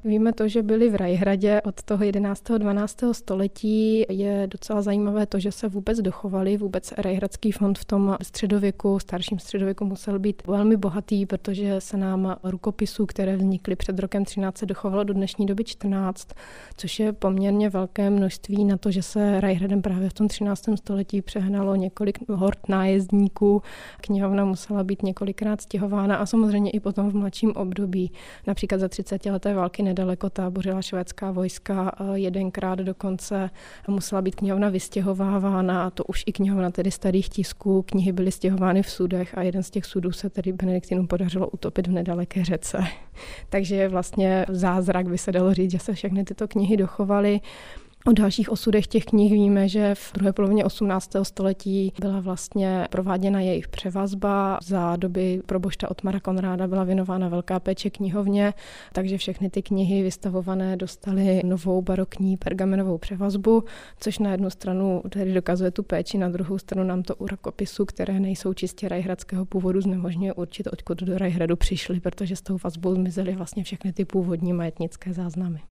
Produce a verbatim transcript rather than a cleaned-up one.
Víme to, že byli v Rajhradě od toho jedenáctého dvanáctého století. Je docela zajímavé to, že se vůbec dochovali. Vůbec Rajhradský fond v tom středověku, starším středověku musel být velmi bohatý, protože se nám rukopisů, které vznikly před rokem třináct, se dochovalo do dnešní doby čtrnáct, což je poměrně velké množství na to, že se Rajhradem právě v tom třináctém století přehnalo několik hord nájezdníků. Knihovna musela být několikrát stěhována a samozřejmě i potom v mladším období. Například za třicetileté války nedaleko tábořila švédská vojska, jedenkrát dokonce musela být knihovna vystěhovávána, a to už i knihovna tedy starých tisků. Knihy byly stěhovány v sudech a jeden z těch sudů se tedy benediktinům podařilo utopit v nedaleké řece. Takže je vlastně zázrak, by se dalo říct, že se všechny tyto knihy dochovaly. O dalších osudech těch knih víme, že v druhé polovině osmnáctého století byla vlastně prováděna jejich převazba. Za doby probošta Ottmara Konráda byla věnována velká péče knihovně, takže všechny ty knihy vystavované dostaly novou barokní pergamenovou převazbu, což na jednu stranu tedy dokazuje tu péči, na druhou stranu nám to u rukopisů, které nejsou čistě rajhradského původu, znemožňuje určit, odkud do Rajhradu přišli, protože s tou vazbou zmizely vlastně všechny ty původní majetnické záznamy.